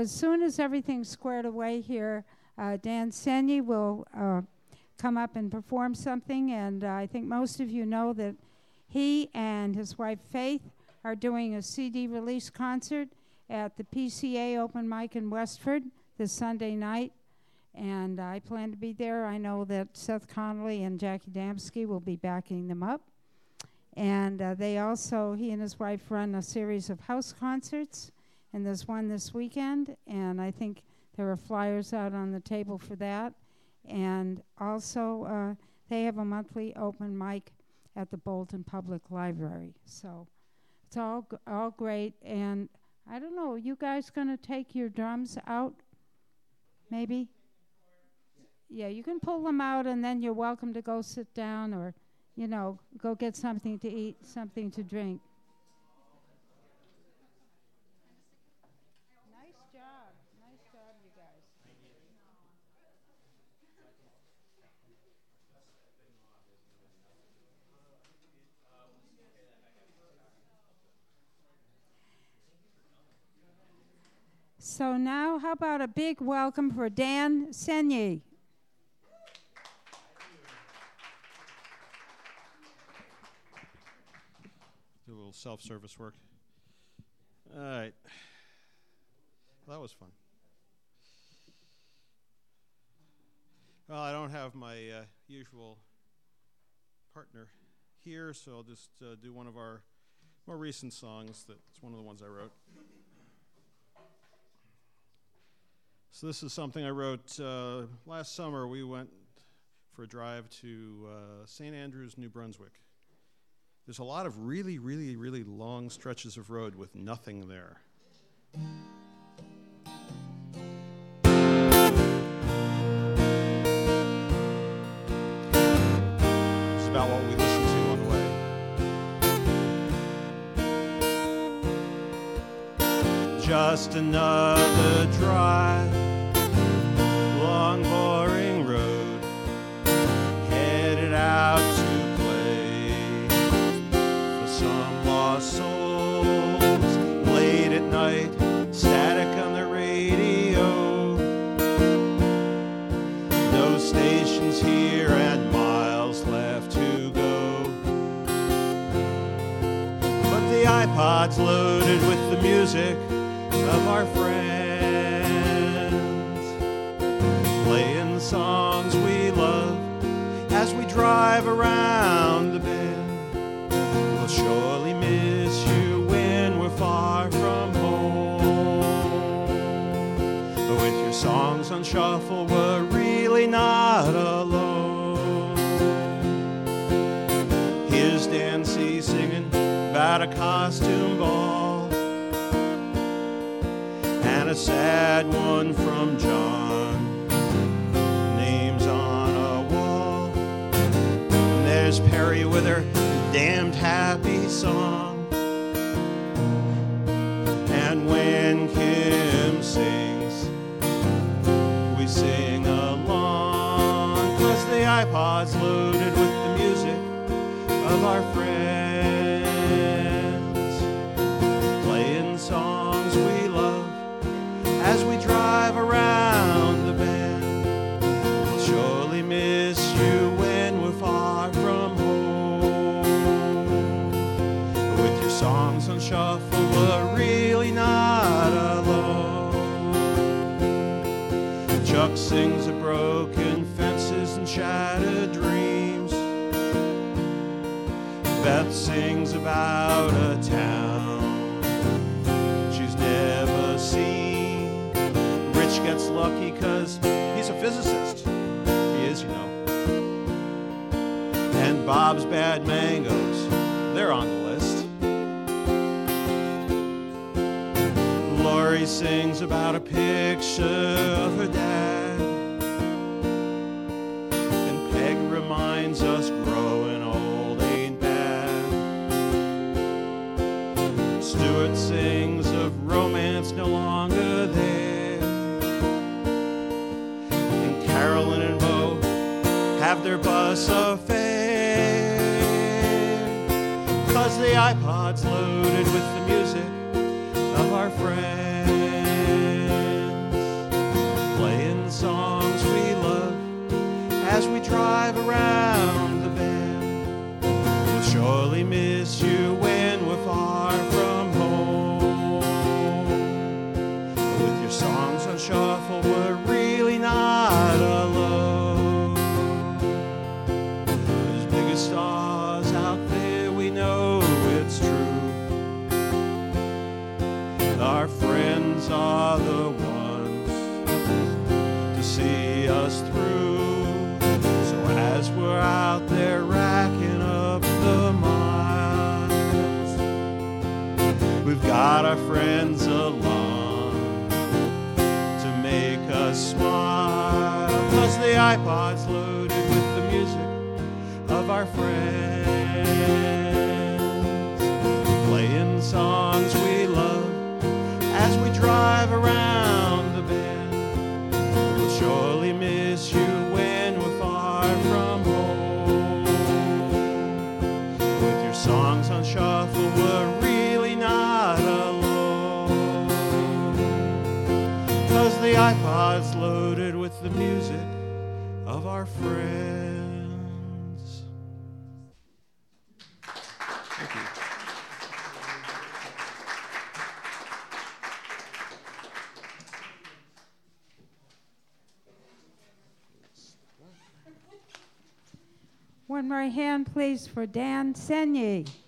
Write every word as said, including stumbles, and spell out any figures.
as soon as everything's squared away here, uh, Dan Senyi will uh, come up and perform something. And uh, I think most of you know that he and his wife Faith are doing a C D release concert at the P C A Open Mic in Westford this Sunday night. And I plan to be there. I know that Seth Connolly and Jackie Damsky will be backing them up. And uh, they also, he and his wife run a series of house concerts, and there's one this weekend, and I think there are flyers out on the table for that. And also, uh, they have a monthly open mic at the Bolton Public Library. So it's all g- all great. And I don't know, you guys gonna take your drums out? Maybe? Yeah, you can pull them out, and then you're welcome to go sit down or, you know, go get something to eat, something to drink. Nice job. Nice job, you guys. So now, how about a big welcome for Dan Senyi? Do a little self-service work. All right. Well, that was fun. Well, I don't have my uh, usual partner here, so I'll just uh, do one of our more recent songs. That's one of the ones I wrote. So this is something I wrote uh, last summer. We went for a drive to uh, Saint Andrews, New Brunswick. There's a lot of really, really, really long stretches of road with nothing there. It's about what we listen to on the way. Just another drive, long, boring road, headed out to souls, late at night, static on the radio. No stations here and miles left to go. But the iPod's loaded with the music of our friends, playing songs we love as we drive around the bend. We'll surely miss you when we're far from home. But with your songs on shuffle, we're really not alone. Here's Dancy singing about a costume ball, and a sad one from John, names on a wall. And there's Perry with her damned happy song, and when Kim sings, we sing along, 'cause the iPod's loaded with the music of our friends, playing songs we love as we drive around the bend. We'll surely miss you when we're far from home. Songs on shuffle, we're really not alone. Chuck sings of broken fences and shattered dreams. Beth sings about a town she's never seen. Rich gets lucky 'cause he's a physicist. He is, you know. And Bob's Bad Mangoes, they're on the list. Lori sings about a picture of her dad, and Peg reminds us growing old ain't bad. Stuart sings of romance no longer there, and Carolyn and Bo have their bus affair, 'cause the iPod's loaded with the music of our friends. songs on shuffle were really not alone. As big as stars out there, we know it's true. Our friends are the ones to see us through. So as we're out there racking up the miles, we've got our friends along to make us smile. 'Cause the iPod's loaded with the music of our friends, playing songs we love as we drive around the bend. We'll surely miss you when we're far from home. With your songs on shuffle, we're really not alone. 'Cause the iPod's loaded with the music of our friends. Thank you. One more hand, please, for Dan Senyi.